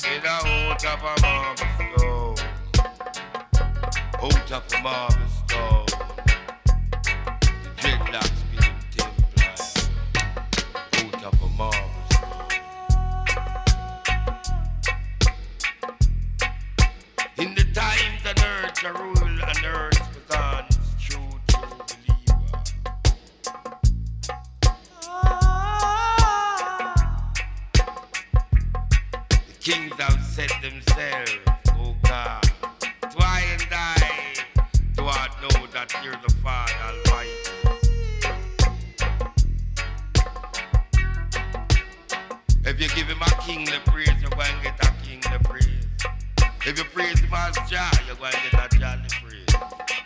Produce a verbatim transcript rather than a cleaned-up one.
In a out of a marble stone, out of a marble stone, the dreadlocks being Templar, out of a marble stone. In the times on earth, the rule on earth began, true, true believer. The kings have set themselves, oh God, to I and I, do I know that you're the Father Almighty. If you give him a king the praise, you're going to get a king the praise. If you praise him as Jah, you're going to get a Jah the praise.